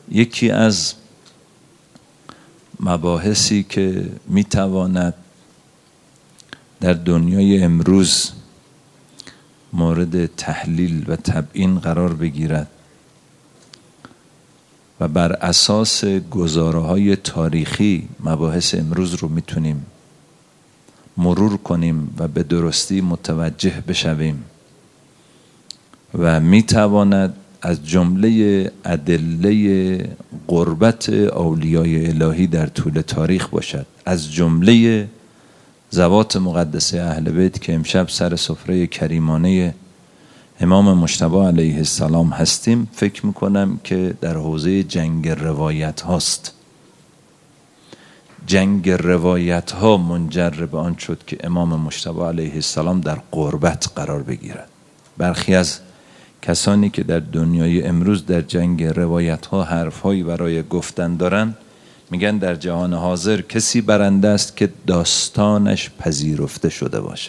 یکی از مباحثی که میتواند در دنیای امروز مورد تحلیل و تبیین قرار بگیرد و بر اساس گزاره‌های تاریخی مباحث امروز رو میتونیم مرور کنیم و به درستی متوجه بشویم و میتواند از جمله ادله قربت اولیای الهی در طول تاریخ باشد، از جمله ذوات مقدسه اهل بیت که امشب سر سفره کریمانه امام مجتبی علیه السلام هستیم. فکر میکنم که در حوزه جنگ روایت هاست. جنگ روایت ها منجر به آن شد که امام مجتبی علیه السلام در قربت قرار بگیرد. برخی از کسانی که در دنیای امروز در جنگ روایت ها حرفهایی برای گفتن دارن میگن در جهان حاضر کسی برنده است که داستانش پذیرفته شده باشه.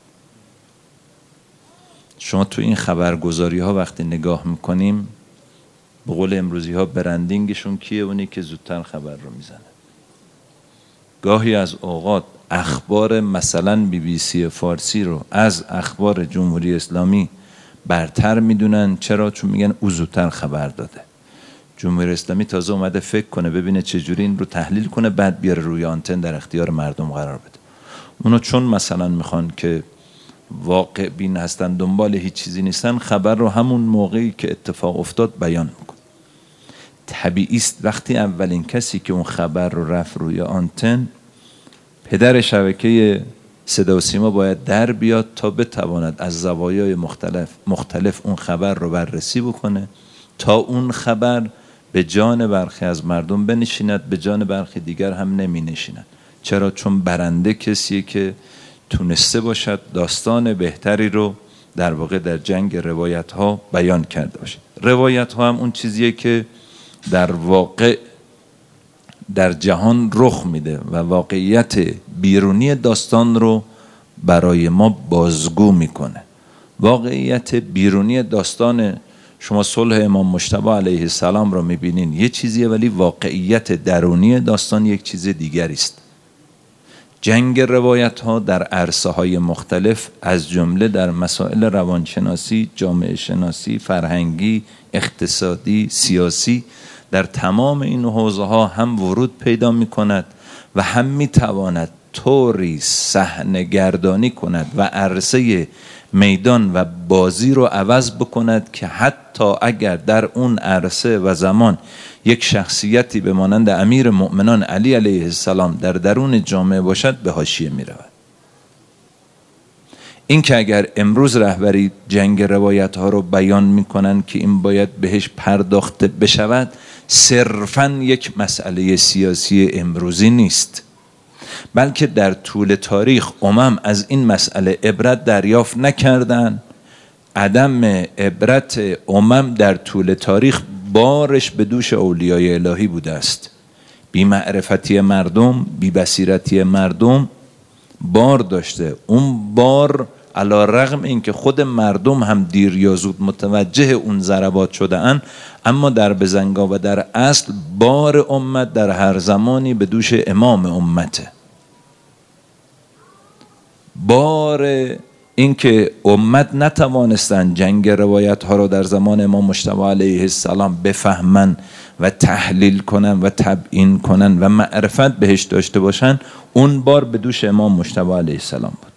شما تو این خبرگزاری ها وقتی نگاه میکنیم، به قول امروزی ها برندینگشون کیه؟ اونی که زودتر خبر رو میزنه. گاهی از اوقات اخبار مثلا BBC فارسی رو از اخبار جمهوری اسلامی برتر میدونن. چرا؟ چون میگن او زودتر خبر داده. جمهوری اسلامی تازه اومده فکر کنه ببینه چجوری این رو تحلیل کنه، بعد بیاره روی آنتن در اختیار مردم قرار بده. اونو چون مثلا میخوان که واقع بین هستن، دنبال هیچ چیزی نیستن، خبر رو همون موقعی که اتفاق افتاد بیان میکن. طبیعی است وقتی اولین کسی که اون خبر رو رفت روی آنتن، پدر شبکه صدا و سیما باید در بیاد تا بتواند از زوایای مختلف اون خبر رو بررسی بکنه تا اون خبر به جان برخی از مردم بنشیند، به جان برخی دیگر هم نمی نشیند. چرا؟ چون برنده کسیه که تونسته باشد داستان بهتری رو در واقع در جنگ روایت ها بیان کرده باشه. روایت ها هم اون چیزیه که در واقع در جهان رخ میده و واقعیت بیرونی داستان رو برای ما بازگو میکنه. واقعیت بیرونی داستان، شما صلح امام مجتبی علیه السلام رو میبینین یه چیزیه، ولی واقعیت درونی داستان یک چیز دیگری است. جنگ روایت ها در عرصه های مختلف، از جمله در مسائل روانشناسی، جامعه شناسی، فرهنگی، اقتصادی، سیاسی، در تمام این حوزه ها هم ورود پیدا می کند و هم می تواند طوری صحنه گردانی کند و عرصه میدان و بازی رو عوض بکند که حتی اگر در اون عرصه و زمان یک شخصیتی به مانند امیر مؤمنان علی علیه السلام در درون جامعه باشد، به حاشیه می رود. این که اگر امروز رهبری جنگ روایت ها رو بیان می کنند که این باید بهش پرداخته بشود، صرفاً یک مسئله سیاسی امروزی نیست، بلکه در طول تاریخ از این مسئله عبرت دریافت نکردند. عدم عبرت در طول تاریخ بارش به دوش اولیای الهی بوده است. بی معرفتی مردم، بی بصیرتی مردم بار داشته. اون بار علی رغم این که خود مردم هم دیر یا زود متوجه اون ضربات شده اند، اما در بزنگاه و در اصل بار امت در هر زمانی به دوش امام امته. بار این که امت نتوانستن جنگ روایت ها رو در زمان امام مجتبی علیه السلام بفهمن و تحلیل کنن و تبیین کنن و معرفت بهش داشته باشن، اون بار به دوش امام مجتبی علیه السلام بود.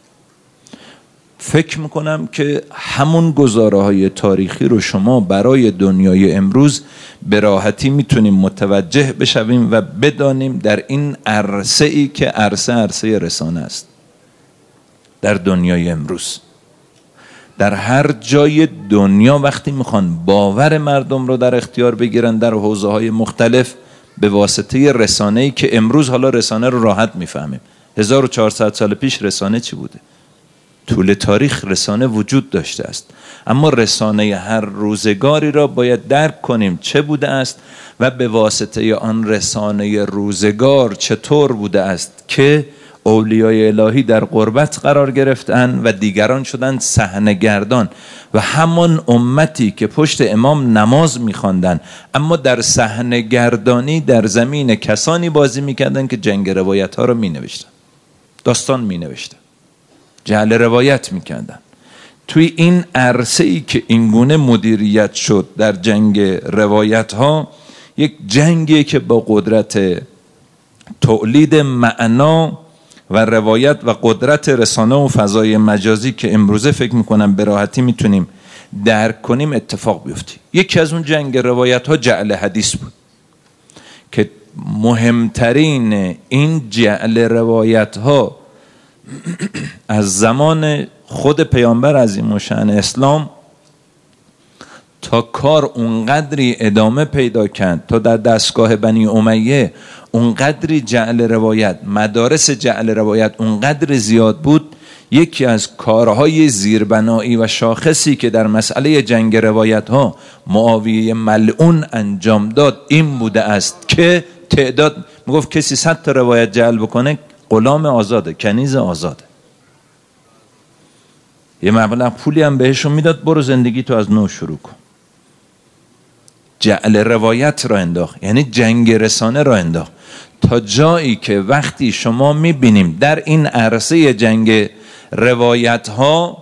فکر میکنم که همون گزاره های تاریخی رو شما برای دنیای امروز به راحتی میتونیم متوجه بشویم و بدانیم در این عرصه ای که عرصه رسانه است. در دنیای امروز در هر جای دنیا وقتی میخوان باور مردم رو در اختیار بگیرن در حوزه های مختلف، به واسطه رسانه‌ای که امروز حالا رسانه رو راحت میفهمیم. 1400 سال پیش رسانه چی بوده؟ طول تاریخ رسانه وجود داشته است، اما رسانه هر روزگاری را باید درک کنیم چه بوده است و به واسطه آن رسانه روزگار چطور بوده است که اولیای الهی در غربت قرار گرفتن و دیگران شدن صحنه‌گردان و همان امتی که پشت امام نماز می‌خواندن اما در صحنه‌گردانی در زمین کسانی بازی می‌کردن که جنگ روایت‌ها رو می‌نوشتن، داستان می‌نوشتن، جعل روایت می‌کردن. توی این عرصه‌ای که اینگونه مدیریت شد در جنگ روایت‌ها، یک جنگی که با قدرت تولید معنا و روایت و قدرت رسانه و فضای مجازی که امروزه فکر میکنم به راحتی میتونیم درک کنیم اتفاق بیفته. یکی از اون جنگ روایت ها جعل حدیث بود که مهمترین این جعل روایت ها از زمان خود پیامبر عظیم الشأن اسلام تا کار اونقدری ادامه پیدا کرد تا در دستگاه بنی امیه اونقدری جعل روایت، مدارس جعل روایت اونقدر زیاد بود. یکی از کارهای زیربنایی و شاخصی که در مسئله جنگ روایت ها معاویه ملعون انجام داد این بوده است که تعداد میگفت کسی 100 تا روایت جعل بکنه غلام آزاده، کنیز آزاده، یه مبلغ پولی هم بهشون میداد برو زندگی تو از نو شروع کن. جعل روایت را انداخت، یعنی جنگ رسانه را انداخت تا جایی که وقتی شما میبینیم در این عرصه جنگ روایت ها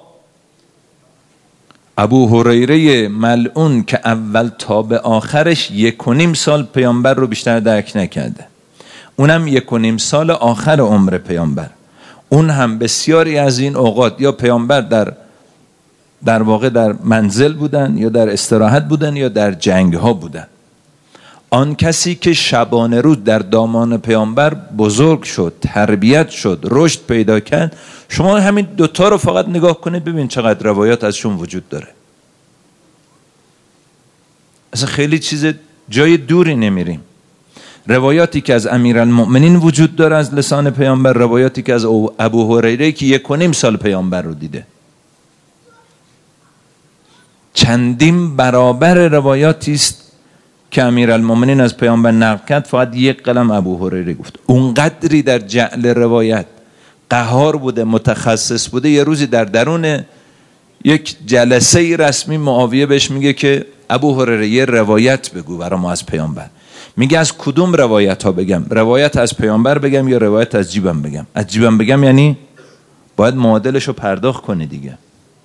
ابو هریره ملعون که اول تا به آخرش 1.5 سال پیامبر رو بیشتر درک نکرده، اونم 1.5 سال آخر عمر پیامبر، اون هم بسیاری از این اوقات یا پیامبر در واقع در منزل بودن یا در استراحت بودن یا در جنگ ها بودن. آن کسی که شبانه روز در دامان پیامبر بزرگ شد، تربیت شد، رشد پیدا کرد، شما همین دوتا رو فقط نگاه کنید ببین چقدر روایات ازشون وجود داره. اصلا خیلی چیز جای دوری نمیریم. روایاتی که از امیرالمؤمنین وجود داره از لسان پیامبر، روایاتی که از ابو هریره که 1.5 سال پیامبر رو دیده، چندین برابر روایاتی است که امیرالمؤمنین از پیامبر نقل کرد، فقط 1 قلم ابو هریره گفت. اونقدری در جعل روایت قهار بوده، متخصص بوده. یه روزی در درون یک جلسه رسمی معاویه بهش میگه که ابو هریره یه روایت بگو برای ما از پیامبر. میگه از کدوم روایت ها بگم؟ روایت از پیامبر بگم یا روایت از جیبم بگم؟ از جیبم بگم یعنی باید معادلش رو پرداخت کنی دیگه.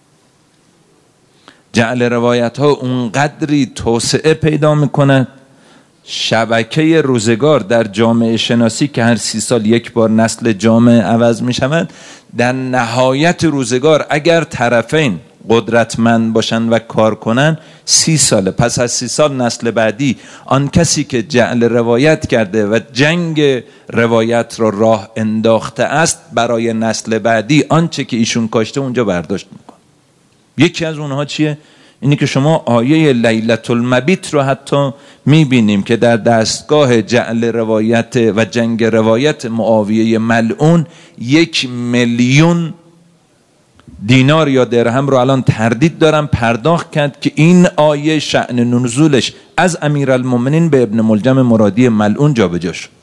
جعل روایت ها اونقدری توسعه پیدا میکنه، شبکه روزگار در جامعه شناسی که هر 30 سال یک بار نسل جامعه عوض میشود، در نهایت روزگار اگر طرفین قدرتمند باشن و کار کنن 30 ساله، پس از 30 سال نسل بعدی آن کسی که جعل روایت کرده و جنگ روایت را راه انداخته است برای نسل بعدی آنچه که ایشون کاشته اونجا برداشت میکنه. یکی از اونها چیه؟ اینی که شما آیه لیلة المبیت رو حتی میبینیم که در دستگاه جعل روایت و جنگ روایت معاویه ملعون 1,000,000 دینار یا درهم رو الان تردید دارم پرداخت کرد که این آیه شأن نزولش از امیرالمؤمنین به ابن ملجم مرادی ملعون جابجا شد.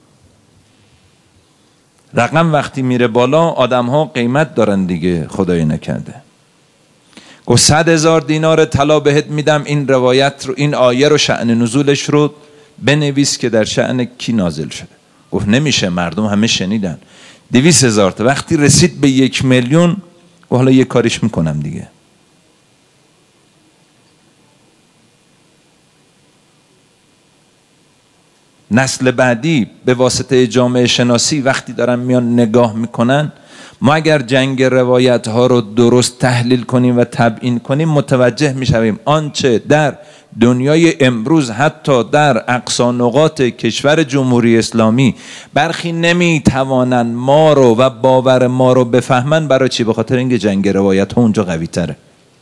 رقم وقتی میره بالا آدم ها قیمت دارن دیگه، خدای نکرده. گفت 100,000 دینار طلا بهت میدم این روایت رو، این آیه رو، شأن نزولش رو بنویس که در شأن کی نازل شده. گفت نمیشه، مردم همه شنیدن. 200,000 تا وقتی رسید به 1,000,000 و حالا یه کاریش میکنم دیگه. نسل بعدی به واسطه جامعه شناسی وقتی دارن میان نگاه میکنن، ما اگر جنگ روایت ها رو درست تحلیل کنیم و تبیین کنیم متوجه میشویم آنچه در دنیای امروز حتی در اقصا نقاط کشور جمهوری اسلامی برخی نمیتوانن ما رو و باور ما رو بفهمن. برای چی؟ به خاطر اینکه جنگ روایت ها اونجا قوی تره.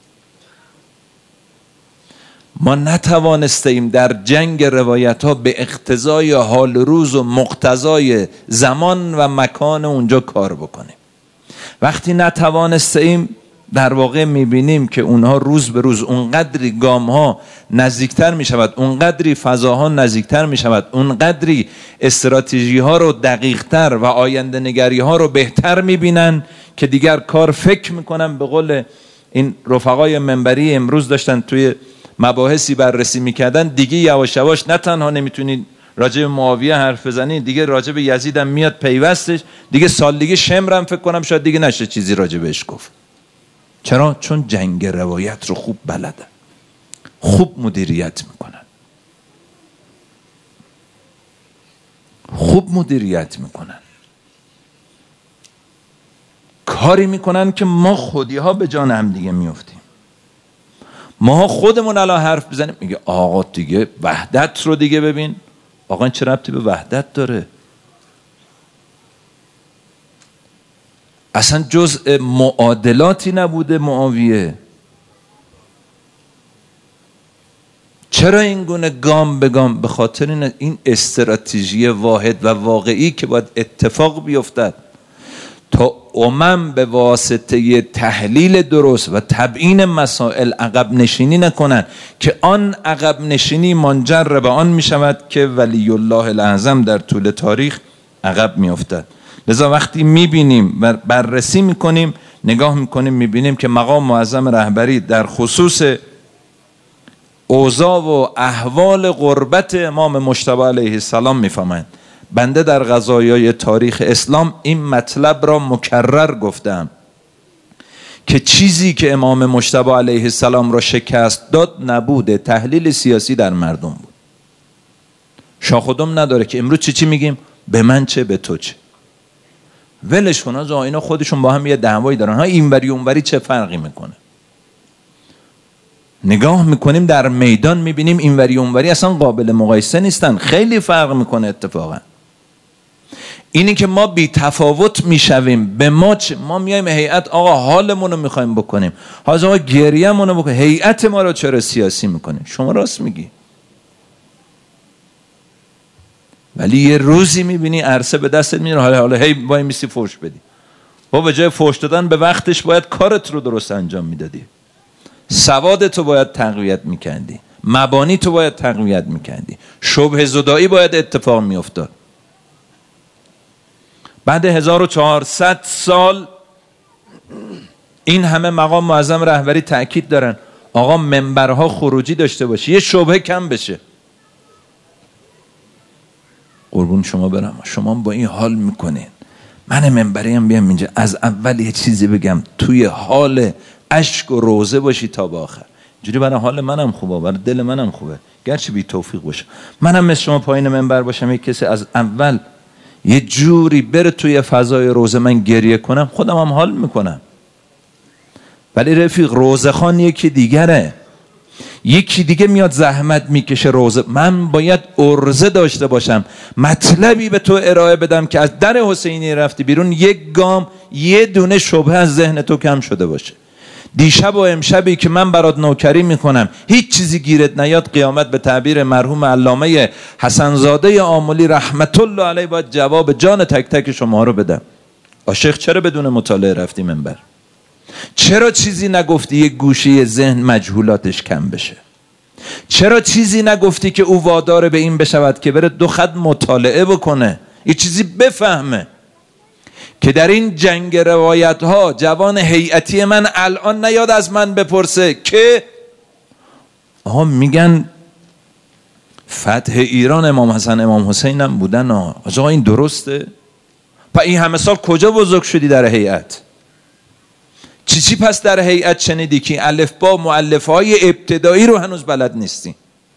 ما نتوانستیم در جنگ روایت ها به اقتضای حال روز و مقتضای زمان و مکان اونجا کار بکنیم. وقتی نتوانستیم در واقع میبینیم که اونها روز به روز اونقدری گام ها نزدیکتر میشود، اونقدری فضاها نزدیکتر میشود، اونقدری استراتژی ها رو دقیقتر و آینده نگری ها رو بهتر میبینن که دیگر کار فکر میکنن. به قول این رفقای منبری امروز داشتن توی مباحثی بررسی میکردن، دیگه یواش یواش نه تنها نمیتونید راجع به معاویه حرف بزنید، دیگه راجع به یزید هم میاد پیوستش، دیگه سال دیگه شمرم فکر کنم شاید دیگه نشه چیزی راجع بهش گفت. چرا؟ چون جنگ روایت رو خوب بلدن، خوب مدیریت میکنن، خوب مدیریت میکنن، کاری میکنن که ما خودی ها به جان هم دیگه میفتیم. ما خودمون الان حرف بزنیم میگه آقا دیگه وحدت رو دیگه ببین. آقا این چه ربطی به وحدت داره؟ اصلا جزء معادلاتی نبوده معاویه. چرا این گونه گام به گام؟ به خاطر این استراتژی واحد و واقعی که باید اتفاق بیفتد تا امم به واسطه تحلیل درست و تبیین مسائل عقب نشینی نکنن که آن عقب نشینی منجر به آن می شود که ولی الله الاعظم در طول تاریخ عقب می افتد. لذا وقتی می بینیم و بررسی می کنیم، نگاه می کنیم، می بینیم که مقام معظم رهبری در خصوص اوضاع و احوال غربت امام مجتبی علیه السلام می فهمند. بنده در قضایای تاریخ اسلام این مطلب را مکرر گفتم که چیزی که امام مجتبی علیه السلام را شکست داد نبوده، تحلیل سیاسی در مردم بود. شاخودم نداره که امروز چی میگیم؟ به من چه به تو چه. ولش کن، از اینا خودشون با هم یه دعوایی دارن، ها اینوری اونوری چه فرقی میکنه؟ نگاه میکنیم در میدان میبینیم اینوری اونوری اصلا قابل مقایسه نیستن، خیلی فرق میکنه اتفاقا. اینی که ما بی تفاوت میشویم به ما چه؟ ما میایم هیئت آقا حالمون رو میخوایم بکنیم، حاضر آقا گریه‌مون رو بکنیم، هیئت ما رو چرا سیاسی میکنیم؟ شما راست میگی. ولی یه روزی میبینی عرصه به دستت میره، حالا هی وای میسی فوش بدی. با به جای فوش دادن به وقتش باید کارت رو درست انجام میدادی، سوادت رو باید تقویت میکردی، مبانی تو باید تقویت میکردی، شبه زدایی باید اتفاق میافتاد. بعد 1400 سال این همه مقام معظم رهبری تأکید دارن آقا منبرها خروجی داشته باشه، یه شبهه کم بشه. قربون شما برم، شما با این حال میکنین. من منبری هم بیام اینجا از اول یه چیزی بگم، توی حال اشک و روزه باشی تا به آخر. اینجوری برای حال منم خوبه، برای دل منم خوبه، گرچه بی توفیق باشه. منم مثل شما پایین منبر باشم، یک کسی از اول یه جوری بره توی فضای روزه من گریه کنم، خودم هم حال میکنم. ولی رفیق روزه خان یکی دیگره، یکی دیگه میاد زحمت میکشه روزه. من باید ارزه داشته باشم، مطلبی به تو ارائه بدم که از در حسینی رفتی بیرون یک گام، یه دونه شبهه از ذهن تو کم شده باشه. دیشب و امشبی که من برات نوکری میکنم هیچ چیزی گیرت نیاد، قیامت به تعبیر مرحوم علامه حسنزاده آملی رحمت الله علیه باید جواب جان تک تک شما رو بدم. عاشق چرا بدون مطالعه رفتی منبر؟ چرا چیزی نگفتی یک گوشه ذهن مجهولاتش کم بشه؟ چرا چیزی نگفتی که او وادار به این بشود که بره 2 خط مطالعه بکنه، یه چیزی بفهمه که در این جنگ روایت ها جوان هیئتی من الان نیاد از من بپرسه که آها میگن فتح ایران امام حسن امام حسین هم بودن، آقا این درسته؟ پس این همه سال کجا بزرگ شدی در هیئت؟ چی پس در هیئت شنیدی که الفبا مؤلفه های ابتدایی رو هنوز بلد نیستی؟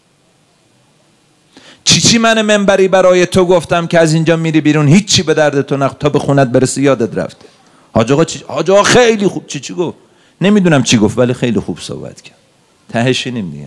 چی من منبری برای تو گفتم که از اینجا میری بیرون هیچی به درد تو تا به خونت برسی یادت رفته؟ حاج آقا خیلی خوب چی گفت؟ نمیدونم چی گفت ولی خیلی خوب صحبت کرد. تهش اینیم دیگه.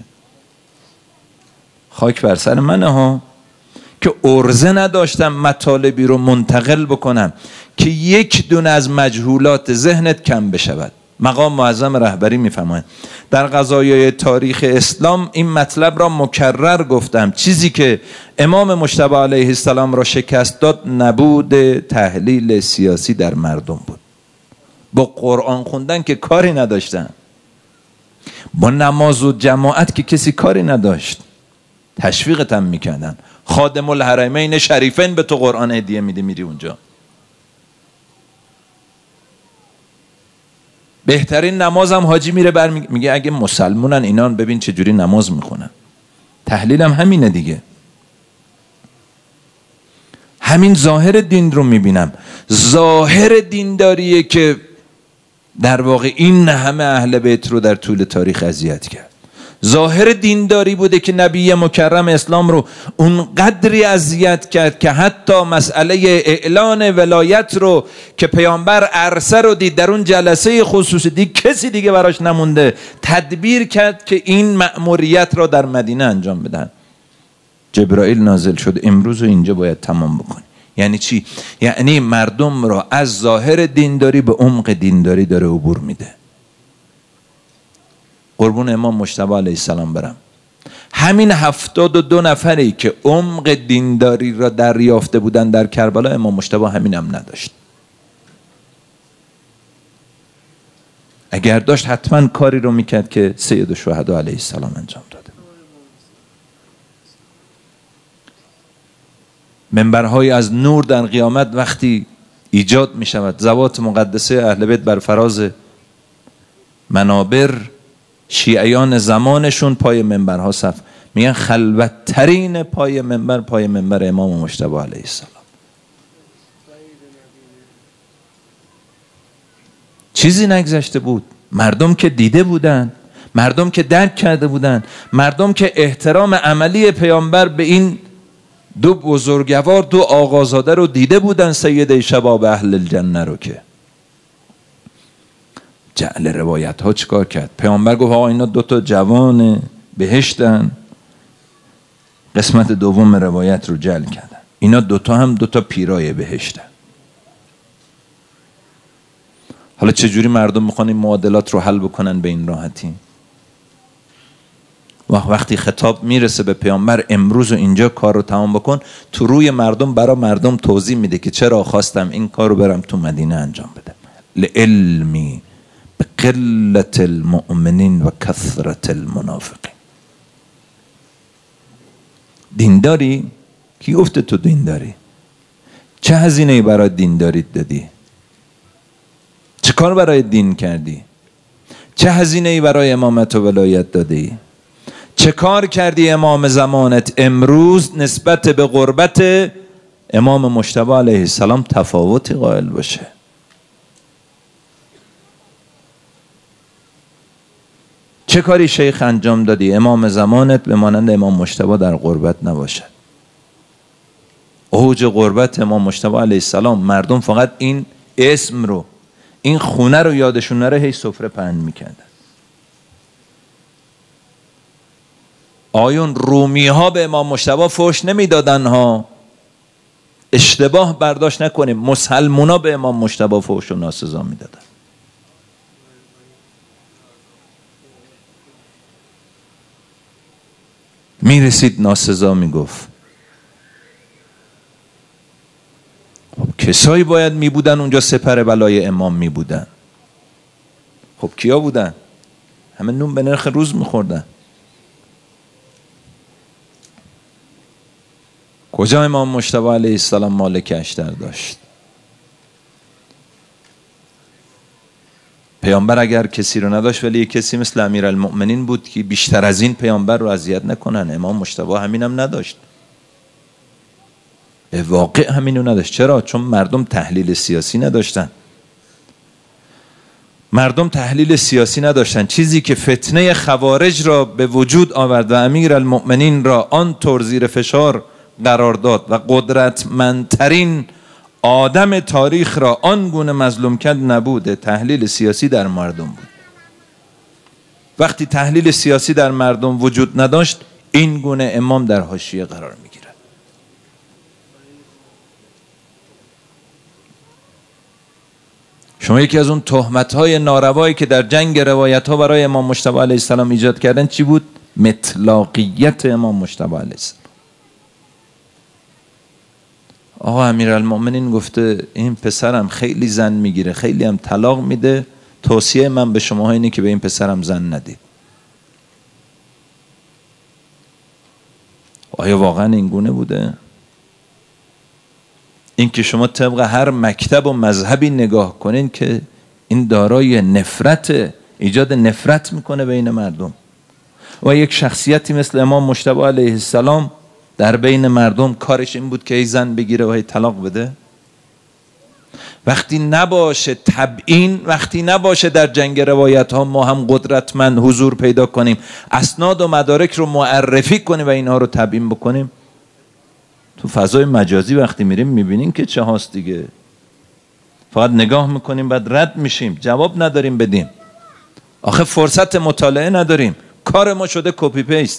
خاک بر سر منه ها که ارزه نداشتم مطالبی رو منتقل بکنم که یک دونه از مجهولات ذهنت کم بشود. مقام معظم رهبری میفرمایند در قضایای تاریخ اسلام این مطلب را مکرر گفتم، چیزی که امام مجتبی علیه السلام را شکست داد نبود تحلیل سیاسی در مردم بود. با قرآن خوندن که کاری نداشتن، با نماز و جماعت که کسی کاری نداشت، تشویقت هم میکردن. خادم الحرمین شریفین به تو قرآن هدیه میده، میری اونجا. بهترین نماز هم حاجی میره میگه اگه مسلمونن اینان ببین چجوری نماز میخونن. تحلیل هم همینه دیگه. همین ظاهر دین رو میبینم. ظاهر دینداریه که در واقع این همه اهل بیت رو در طول تاریخ اذیت کرد. ظاهر دینداری بوده که نبی مکرم اسلام رو اون قدری اذیت کرد که حتی مسئله اعلان ولایت رو که پیامبر عرصه رو دید، در اون جلسه خصوصی دید، کسی دیگه براش نمونده، تدبیر کرد که این مأموریت را در مدینه انجام بدن. جبرائیل نازل شد امروز و اینجا باید تمام بکنی. یعنی چی؟ یعنی مردم را از ظاهر دینداری به عمق دینداری داره عبور میده. قربون امام مجتبی علیه السلام برم. همین 72 نفری که عمق دینداری را دریافته بودن در کربلا، امام مجتبی همین هم نداشت. اگر داشت حتما کاری رو میکرد که سید الشهدا علیه السلام انجام داده. منبرهای از نور در قیامت وقتی ایجاد می شود، ذوات مقدسه اهل بیت بر فراز منابر، شیعیان زمانشون پای منبرها صف میگن خلوتترین پای منبر امام مجتبی علیه السلام. چیزی نگذشته بود. مردم که دیده بودن، مردم که درک کرده بودن، مردم که احترام عملی پیامبر به این دو بزرگوار، دو آقازاده رو دیده بودن، سید شباب اهل الجنه رو. که جعل روایت ها چیکار کرد؟ پیامبر گفت آقا اینا 2 جوان بهشتن. قسمت دوم روایت رو جعل کردن، اینا 2 هم 2 پیرای بهشتن. حالا چجوری مردم میخوان این معادلات رو حل بکنن به این راحتی؟ وقتی خطاب میرسه به پیامبر امروز و اینجا کار رو تمام بکن، تو روی مردم برای مردم توضیح میده که چرا خواستم این کار رو برم تو مدینه انجام بدم. لعلمی بقلت المؤمنین و کثرت المنافقین. دینداری؟ کی گفته تو دینداری؟ چه هزینه‌ای برای دینداریت دادی؟ چه کار برای دین کردی؟ چه هزینه‌ای برای امامت و ولایت دادی؟ چه کار کردی امام زمانت امروز نسبت به قربت امام مجتبی علیه السلام تفاوتی قائل باشه؟ چه کاری شیخ انجام دادی امام زمانت به مانند امام مجتبی در قربت نباشد؟ اوج قربت امام مجتبی علیه السلام، مردم فقط این اسم رو، این خونه رو یادشون نره، هی سفره پهن میکردن. آیون رومی ها به امام مجتبی فحش نمیدادن ها، اشتباه برداشت نکنیم، مسلمون ها به امام مجتبی فحش و ناسزا میدادن. میرسید ناسزا میگفت. خب کسایی باید میبودن اونجا سپر بلای امام میبودن. خب کیا بودن؟ همه نون به نرخ روز میخوردن. کجا امام مجتبی علیه السلام مالک اشتر داشت؟ پیامبر اگر کسی رو نداشت ولی کسی مثل امیرالمؤمنین بود که بیشتر از این پیامبر رو اذیت نکنن. امام مجتبی همینم نداشت. به واقع همینو نداشت. چرا؟ چون مردم تحلیل سیاسی نداشتن. مردم تحلیل سیاسی نداشتن. چیزی که فتنه خوارج را به وجود آورد و امیرالمؤمنین را آنطور زیر فشار قرار داد و قدرتمندترین آدم تاریخ را آنگونه مظلوم کرد، نبوده، تحلیل سیاسی در مردم بود. وقتی تحلیل سیاسی در مردم وجود نداشت، این گونه امام در حاشیه قرار میگیره. شما یکی از اون تهمت‌های ناروایی که در جنگ روایت‌ها برای امام مجتبی علیه السلام ایجاد کردن چی بود؟ مطلقیت امام مجتبی علیه السلام. آقا امیرالمومنین گفته این پسرم خیلی زن میگیره، خیلی هم طلاق میده، توصیه من به شما اینه که به این پسرم زن ندید. آیا واقعا این گونه بوده؟ این که شما طبق هر مکتب و مذهبی نگاه کنین که این دارای نفرت، ایجاد نفرت میکنه بین مردم. و یک شخصیتی مثل امام مجتبی علیه السلام در بین مردم کارش این بود که ای زن بگیره و ای طلاق بده. وقتی نباشه تبیین، وقتی نباشه در جنگ روایت ها ما هم قدرتمند حضور پیدا کنیم، اسناد و مدارک رو معرفی کنیم و اینها رو تبیین بکنیم، تو فضای مجازی وقتی میریم میبینیم که چه هاست دیگه. فقط نگاه میکنیم بعد رد میشیم، جواب نداریم بدیم. آخه فرصت مطالعه نداریم، کار ما شده کپی پیست.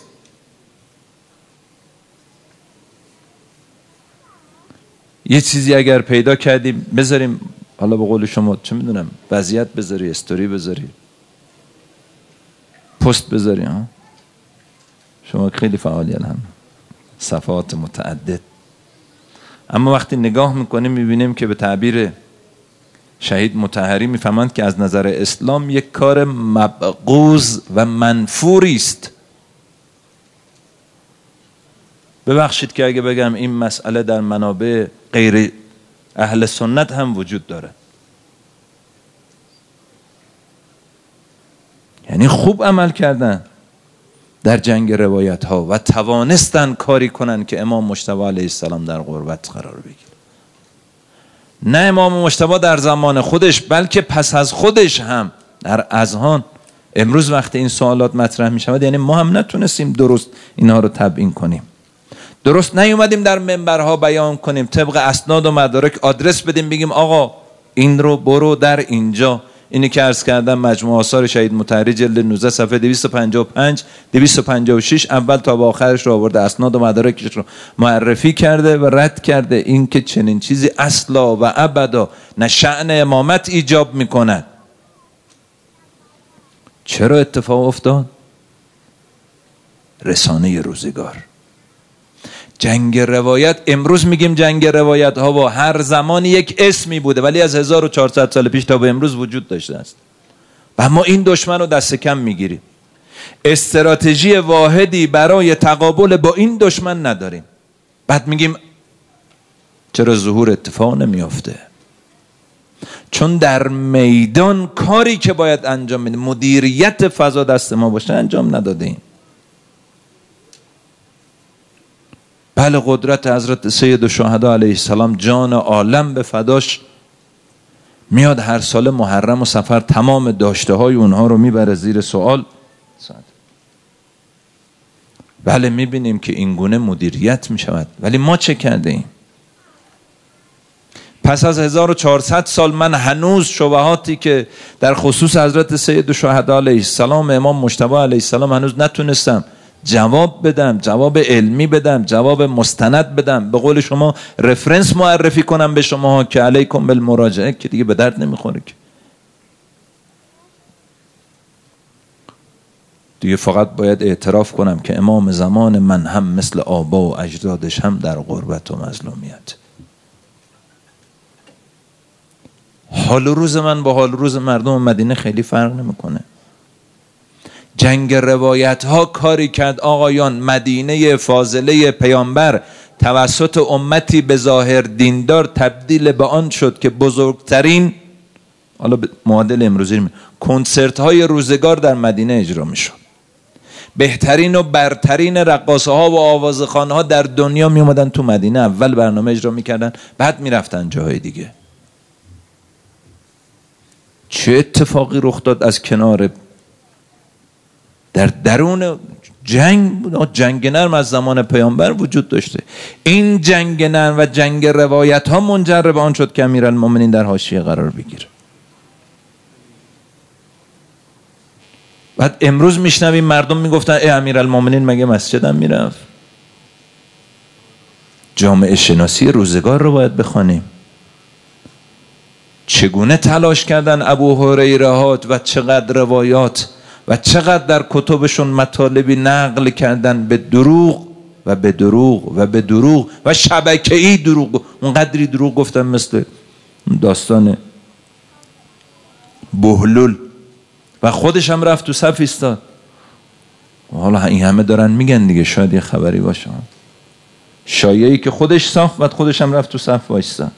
یه چیزی اگر پیدا کردیم بذاریم، حالا به قول شما چه میدونم وضعیت بذاری، استوری بذاری، پست بذاری، ها شما خیلی فعالی هم صفحات متعدد. اما وقتی نگاه میکنیم میبینیم که به تعبیر شهید مطهری میفهمند که از نظر اسلام یک کار مبغوض و منفوری است. ببخشید که اگه بگم این مسئله در منابع غیر اهل سنت هم وجود داره. یعنی خوب عمل کردن در جنگ روایت ها و توانستن کاری کنن که امام مجتبی علیه السلام در غربت قرار بگیره. نه امام مجتبی در زمان خودش بلکه پس از خودش هم در اذهان. امروز وقتی این سوالات مطرح می شود یعنی ما هم نتونستیم درست اینها رو تبیین کنیم، درست نیومدیم در منبرها بیان کنیم، طبق اسناد و مدارک آدرس بدیم بگیم آقا این رو برو در اینجا. اینی که عرض کردم مجموع آثار شهید مطهری جلد 19 صفحه 255 256 اول تا به آخرش رو آورده، اسناد و مدارکش رو معرفی کرده و رد کرده این که چنین چیزی اصلا و ابدا نه شأن امامت ایجاب میکند. چرا اتفاق افتاد؟ رسانه روزگار. جنگ روایت، امروز میگیم جنگ روایت ها با هر زمانی یک اسمی بوده ولی از 1400 سال پیش تا به امروز وجود داشته است و ما این دشمن رو دست کم میگیریم. استراتژی واحدی برای تقابل با این دشمن نداریم. بعد میگیم چرا ظهور اتفاق نمیافته؟ چون در میدان کاری که باید انجام بدیم، مدیریت فضا دست ما باشه، انجام ندادیم. بله قدرت حضرت سید الشهدا علیه السلام جان عالم به فداش میاد هر سال محرم و صفر تمام داشته های اونها رو میبره زیر سوال. بله میبینیم که این گونه مدیریت میشود، ولی ما چه کرده ایم؟ پس از 1400 سال من هنوز شبهاتی که در خصوص حضرت سید الشهدا علیه السلام امام مجتبی علیه السلام هنوز نتونستم جواب بدم، جواب علمی بدم، جواب مستند بدم، به قول شما رفرنس معرفی کنم به شما که علیکم بالمراجعه، که دیگه به درد نمیخوره که دیگه. فقط باید اعتراف کنم که امام زمان من هم مثل آبا و اجدادش هم در غربت و مظلومیت. حال و روز من با حال و روز مردم مدینه خیلی فرق نمیکنه. جنگ روایت ها کاری کرد آقایان، مدینه فاضله پیامبر توسط امتی به ظاهر دیندار تبدیل به آن شد که بزرگترین، حالا معادل امروزی، کنسرت های روزگار در مدینه اجرا می شد. بهترین و برترین رقاصه ها و آوازخوان ها در دنیا می اومدن تو مدینه، اول برنامه اجرا می کردن بعد می رفتن جاهای دیگه. چه اتفاقی رخ داد از کنار در درون جنگ بود؟ جنگ نرم از زمان پیامبر وجود داشته. این جنگ نرم و جنگ روایت ها منجر به آن شد که امیرالمومنین در حاشیه قرار بگیره. بعد امروز میشنویم مردم میگفتن ای امیرالمومنین مگه مسجد هم میرفت؟ جامعه شناسی روزگار رو باید بخوانیم. چگونه تلاش کردن ابو هریره ها و چقدر روایات و چقدر در کتبشون مطالبی نقل کردن به دروغ و به دروغ و به دروغ و شبکه‌ای دروغ، اونقدری دروغ گفتن مثل داستان بهلول و خودش هم رفت تو صف ایستاد. حالا این همه دارن میگن دیگه، شاید یه خبری باشه، شایعی که خودش ساخت و خودش هم رفت تو صف وایستاد.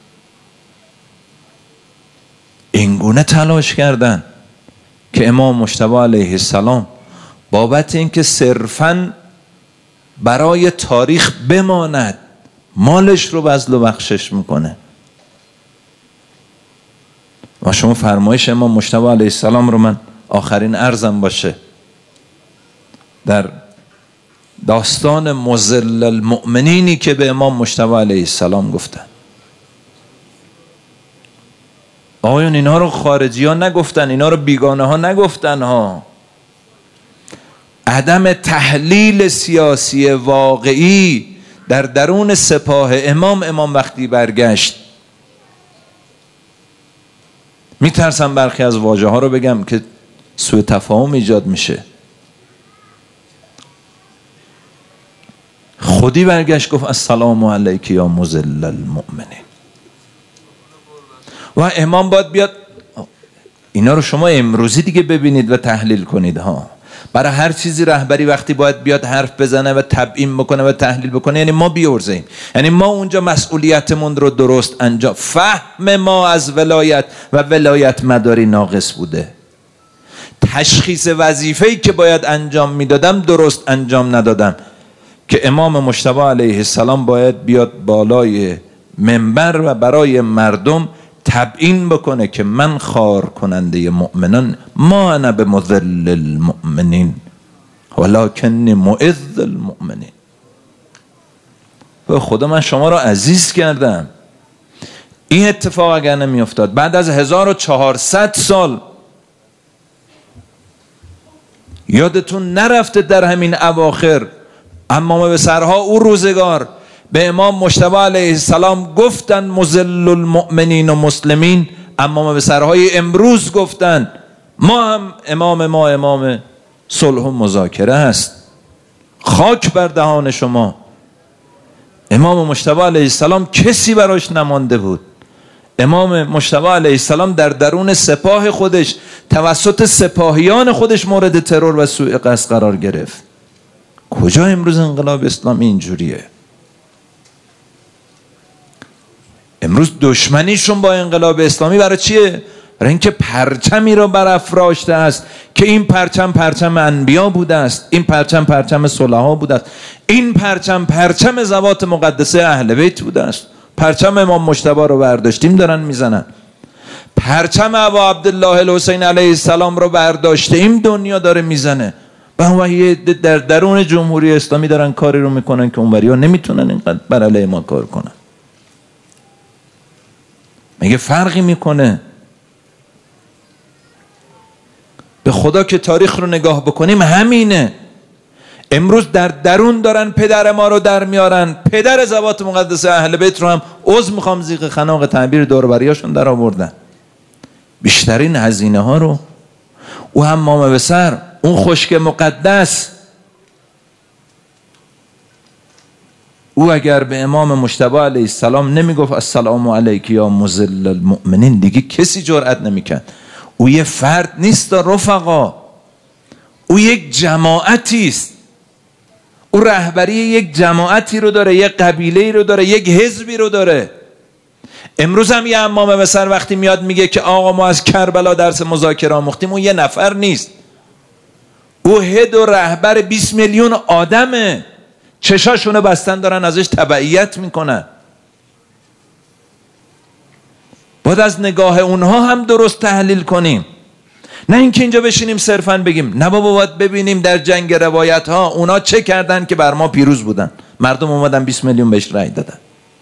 اینگونه تلاش کردن که امام مجتبی علیه السلام بابت اینکه صرفاً برای تاریخ بماند مالش رو بذل و بخشش میکنه. و شما فرمایش امام مجتبی علیه السلام رو من آخرین عرضم باشه، در داستان مذل المؤمنینی که به امام مجتبی علیه السلام گفتن، آقایون اینا رو خارجی ها نگفتن، اینا رو بیگانه ها نگفتن ها. عدم تحلیل سیاسی واقعی در درون سپاه امام وقتی برگشت، میترسم برخی از واژه ها رو بگم که سوء تفاهم ایجاد میشه، خودی برگشت گفت السلام علیک یا مذل المؤمنین. و امام باید بیاد، اینا رو شما امروزی دیگه ببینید و تحلیل کنید ها. برای هر چیزی رهبری وقتی باید بیاد حرف بزنه و تبیین بکنه و تحلیل بکنه، یعنی ما بیورزیم، یعنی ما اونجا مسئولیتمون رو درست انجام، فهم ما از ولایت و ولایت مداری ناقص بوده، تشخیص وظیفه‌ای که باید انجام میدادم درست انجام ندادم، که امام مجتبی علیه السلام باید بیاد بالای منبر و برای مردم تبیین بکنه که من خار کننده مؤمنان، ما انا بمذل المؤمنین ولکنی معز المؤمنین. به خدا من شما را عزیز کردم. این اتفاق اگر نمی افتاد بعد از 1400 سال، یادتون نرفته در همین اواخر امام بسرها او روزگار به امام مجتبی علیه السلام گفتن مذل المؤمنین و مسلمین، امام بسرهای امروز گفتن ما هم امام صلح و مذاکره است. خاک بر دهان شما. امام مجتبی علیه السلام کسی براش نمانده بود. امام مجتبی علیه السلام در درون سپاه خودش توسط سپاهیان خودش مورد ترور و سوء قصد قرار گرفت. کجا امروز انقلاب اسلامی اینجوریه؟ امروز دشمنیشون با انقلاب اسلامی برای چیه؟ برای اینکه پرچمی رو برافراشته است که این پرچم انبیا بوده است، این پرچم صلحا بوده است، این پرچم زوات مقدسه اهل بیت بوده است. پرچم امام مجتبی رو برداشتیم دارن میزنن، پرچم ابا عبدالله الحسین علیه السلام رو برداشتیم دنیا داره میزنه. و در درون جمهوری اسلامی دارن کاری رو میکنن که اونوریا نمیتونن اینقدر بر علیه ما کار کنن. مگه فرقی میکنه؟ به خدا که تاریخ رو نگاه بکنیم همینه. امروز در درون دارن پدر ما رو در میارن، پدر زوات مقدسه اهل بیت رو هم عذر میخوام زیغ خناق تعبیر دوربریاشون در آوردن. بیشترین هزینه ها رو او حمام بسر، اون خشک مقدس، او اگر به امام مجتبی علیه السلام نمیگفت السلام علیک یا مذل المؤمنین، دیگه کسی جرئت نمیکرد. او یه فرد نیست رفقا، او یک جماعتی است. او رهبری یک جماعتی رو داره، یک قبیله‌ای رو داره، یک حزبی رو داره. امروز هم یه امام بسر وقتی میاد میگه که آقا ما از کربلا درس مذاکره آموختیم، اون یه نفر نیست، او هد و رهبر 20 میلیون آدمه. چشاشونو بستن دارن ازش تبعیت میکنن. باید از نگاه اونها هم درست تحلیل کنیم، نه اینکه اینجا بشینیم صرفاً بگیم نه بابا. باید ببینیم در جنگ روایت ها اونا چه کردن که بر ما پیروز بودن، مردم اومدن 20 میلیون بهش رای دادن.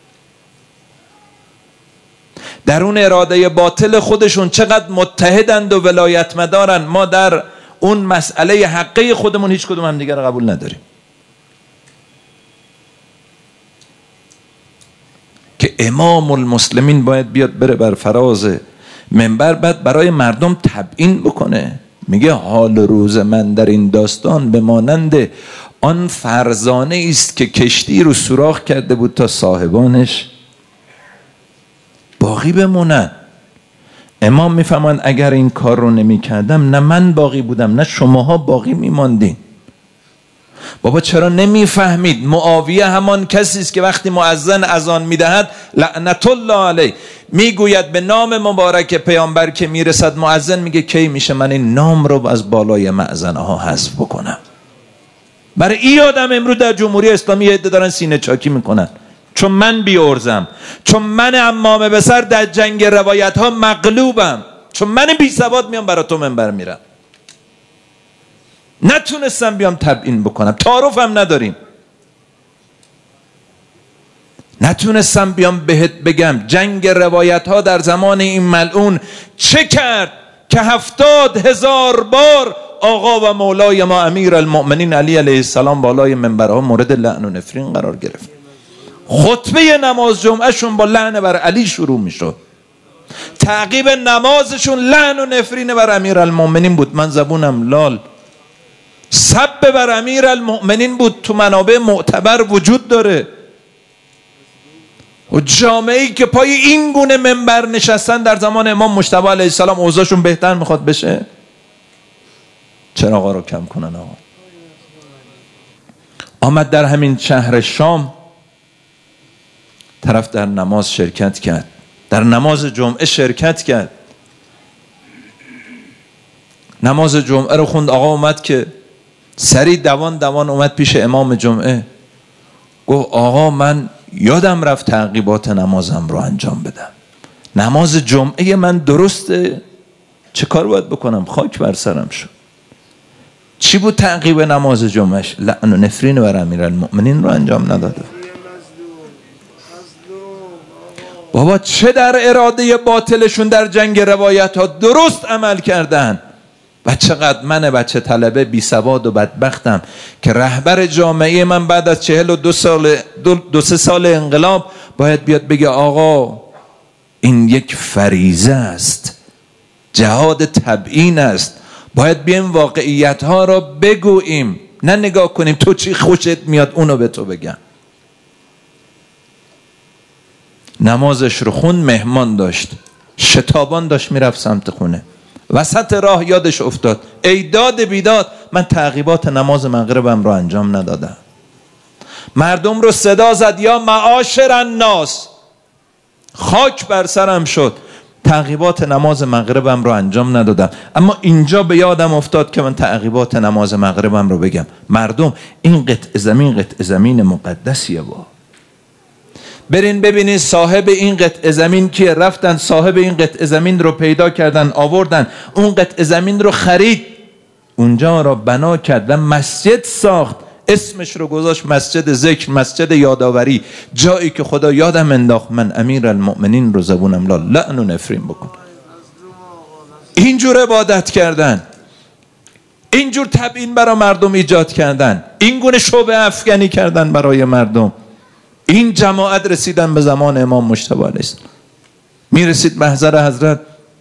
در اون اراده باطل خودشون چقدر متحدند و ولایت مدارن. ما در اون مسئله حقه خودمون هیچ کدوم هم دیگر قبول نداریم که امام المسلمین باید بیاد بره بر فراز منبر، بعد برای مردم تبیین بکنه. میگه حال روز من در این داستان به مانند آن فرزانه است که کشتی رو سوراخ کرده بود تا صاحبانش باقی بمونن. امام میفهمند اگر این کار رو نمی کردم نه من باقی بودم نه شماها باقی میماندین. بابا چرا نمیفهمید؟ معاویه همان کسی است که وقتی مؤذن اذان میدهد لعنت الله علیه میگوید به نام مبارک پیامبر که میرسد، مؤذن میگه کی میشه من این نام رو از بالای مأذنه ها حذف بکنم. برای این آدم امروز در جمهوری اسلامی عده دارن سینه چاکی میکنن چون من بیارزم، چون من امام بسر در جنگ روایت ها مغلوبم، چون من بی سواد میام برای تو منبر میرم، نتونستم بیام تبیین بکنم، تعارفم نداریم، نتونستم بیام بهت بگم جنگ روایت ها در زمان این ملعون چه کرد که 70,000 بار آقا و مولای ما امیر المؤمنین علی علیه السلام بالای منبرها مورد لعن و نفرین قرار گرفت. خطبه نماز جمعه شون با لعن بر علی شروع می شد، تعقیب نمازشون لعن و نفرین بر امیر المؤمنین بود. من زبونم لال، سب بر امیر المؤمنین بود، تو منابع معتبر وجود داره. و جامعه‌ای که پای این گونه منبر نشستن در زمان امام مجتبی علیه السلام اوضاعشون بهتر میخواد بشه؟ چراغا رو کم کنن. آقا آمد در همین شهر شام، طرف در نماز شرکت کرد، در نماز جمعه شرکت کرد، نماز جمعه رو خوند. آقا اومد که سری دوان اومد پیش امام جمعه، گفت آقا من یادم رفت تعقیبات نمازم رو انجام بدم، نماز جمعه من درسته، چه کار باید بکنم؟ خاک بر سرم شد. چی بود تعقیب نماز جمعهش؟ لعن و نفرین بر امیرالمؤمنین رو انجام نداده. بابا چه در اراده باطلشون در جنگ روایت ها درست عمل کردن و چقدر من بچه طلبه بی سواد و بدبختم که رهبر جامعه من بعد از 42 سال انقلاب باید بیاد بگه آقا این یک فریضه است، جهاد تبیین است، باید بیایم واقعیت ها را بگوییم، نه نگاه کنیم تو چی خوشت میاد اونو به تو بگم. نمازش رو خون، مهمان داشت، شتابان داشت میرفت سمت خونه، وسط راه یادش افتاد ای داد بیداد من تعقیبات نماز مغربم رو انجام ندادم. مردم رو صدا زد یا معاشر الناس، خاک بر سرم شد، تعقیبات نماز مغربم رو انجام ندادم. اما اینجا به یادم افتاد که من تعقیبات نماز مغربم رو بگم. مردم این قطع زمین مقدسیه. با برین ببینین صاحب این قطع زمین کیه. رفتن صاحب این قطع زمین رو پیدا کردن، آوردن، اون قطع زمین رو خرید، اونجا را بنا کرد و مسجد ساخت، اسمش رو گذاشت مسجد ذکر، مسجد یادآوری، جایی که خدا یادم انداخت من امیر المؤمنین رو زبونم لعن و نفرین بکن. اینجور عبادت کردن، اینجور تبیین برای مردم ایجاد کردن، این گونه شبهه افکنی کردن برای مردم. این جماعت رسیدن به زمان امام مجتبی علیه السلام، میرسید محضر حضرت،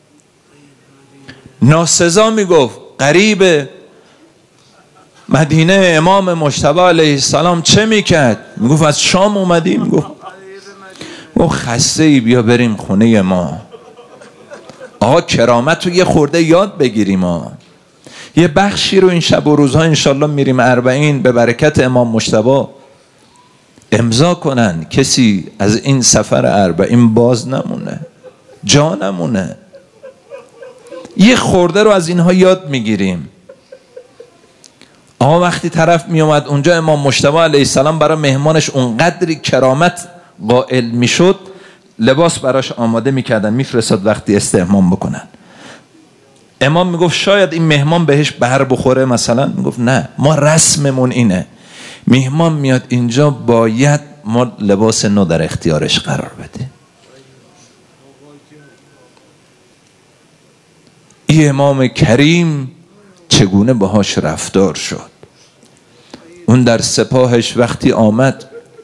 ناسزا میگفت قریب مدینه امام مجتبی علیه السلام چه میکرد؟ میگفت از شام اومدیم. میگفت خسته ای بیا بریم خونه ما. آقا کرامت رو یه خورده یاد بگیریم. یه بخشی رو این شب و روزها انشالله میریم 40 به برکت امام مجتبی امضا کنن، کسی از این سفر 40 باز نمونه، جا نمونه. یه خورده رو از اینها یاد میگیریم. آقا وقتی طرف می اومد اونجا امام مجتبی علیه السلام برای مهمانش اونقدری کرامت قائل میشد، لباس براش آماده میکردن میفرستاد وقتی استحمام بکنن. امام میگفت شاید این مهمان بهش بر بخوره مثلا، میگفت نه ما رسممون اینه، مهمان میاد اینجا باید ما لباس نو در اختیارش قرار بده. این امام کریم چگونه باهاش رفتار شد. اون در سپاهش وقتی آمد،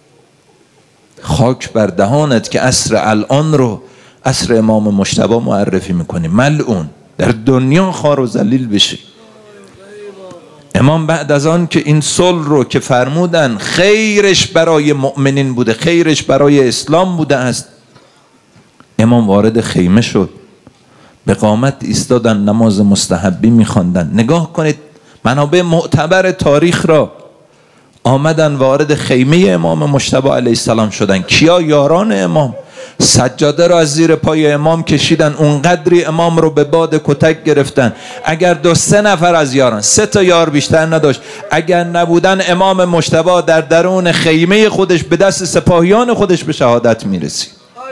خاک بر دهانت که عصر الان رو عصر امام مجتبی معرفی میکنی، ملعون در دنیا خار و ذلیل بشی. امام بعد از آن که این صلح رو که فرمودن خیرش برای مؤمنین بوده، خیرش برای اسلام بوده است، امام وارد خیمه شد، به قامت ایستادن، نماز مستحبی میخواندن. نگاه کنید منابع معتبر تاریخ را، آمدن وارد خیمه امام مجتبی علیه السلام شدن. کیا؟ یاران امام. سجاده را از زیر پای امام کشیدن، اونقدری امام رو به باد کتک گرفتن. اگر 2-3 نفر از یاران، 3 تا یار بیشتر نداشت، اگر نبودن امام مجتبی در درون خیمه خودش به دست سپاهیان خودش به شهادت میرسید.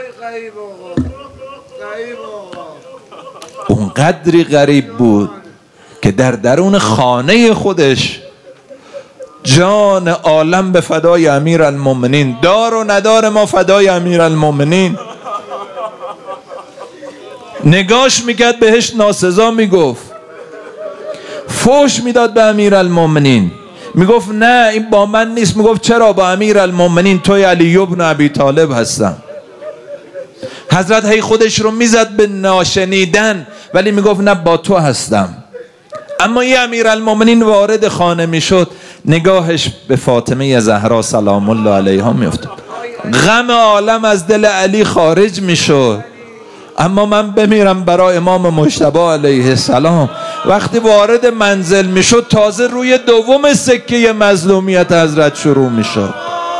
اونقدری غریب بود که در درون خانه خودش جان عالم به فدای امیرالمومنین، دار و ندار ما فدای امیرالمومنین. نگاش میکرد بهش ناسزا میگفت، فوش میداد به امیرالمومنین، میگفت نه این با من نیست. میگفت چرا؟ با امیرالمومنین توی علی ابن ابی طالب هستم. حضرت هی خودش رو میزد به ناشنیدن ولی میگفت نه با تو هستم. اما یه امیرالمومنین وارد خانه میشد، نگاهش به فاطمه زهرا سلام الله علیها میافتاد، غم عالم از دل علی خارج میشد. اما من بمیرم برای امام مجتبی علیه السلام. وقتی وارد منزل میشد تازه روی دوم سکه مظلومیت حضرت شروع میشد.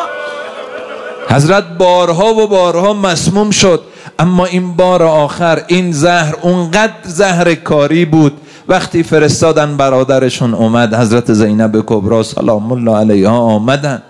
حضرت بارها و بارها مسموم شد، اما این بار آخر این زهر اونقدر زهر کاری بود. وقتی فرستادن برادرشون اومد، حضرت زینب کبرا سلام الله علیها آمدن،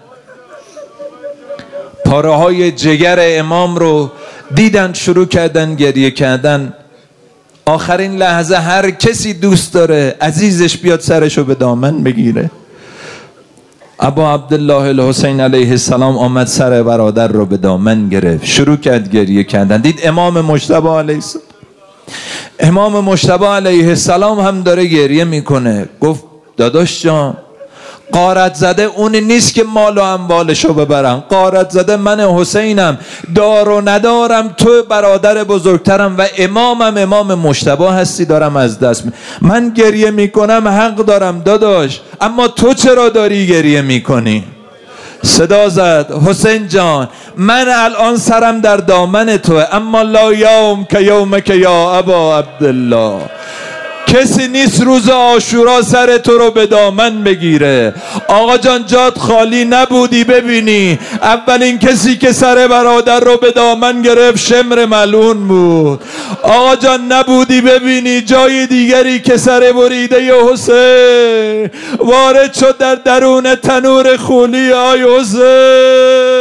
پاره های جگر امام رو دیدن، شروع کردن گریه کردن. آخرین لحظه هر کسی دوست داره عزیزش بیاد سرشو به دامن بگیره. ابا عبدالله الحسین علیه السلام آمد سر برادر رو به دامن گرفت، شروع کرد گریه کردن. دید امام مجتبی علیه السلام، امام مجتبی علیه السلام هم داره گریه میکنه. گفت داداش جان، غارت زده اون نیست که مال و اموالشو ببرم، غارت زده من حسینم، دار و ندارم، تو برادر بزرگترم و امامم، امام مجتبی هستی، دارم از دست من گریه میکنم، حق دارم داداش، اما تو چرا داری گریه میکنی؟ صدا زد حسین جان، من الان سرم در دامن توه، اما لا یوم که یومک یا ابا عبدالله، کسی نیست روز عاشورا سر تو رو به دامن بگیره. آقا جان جات خالی نبودی، ببینی اولین کسی که سر برادر رو به دامن گرفت شمر ملعون بود. آقا جان نبودی، ببینی جای دیگری که سر بریده ی حسین وارد شد در درون تنور خولی. آی حسین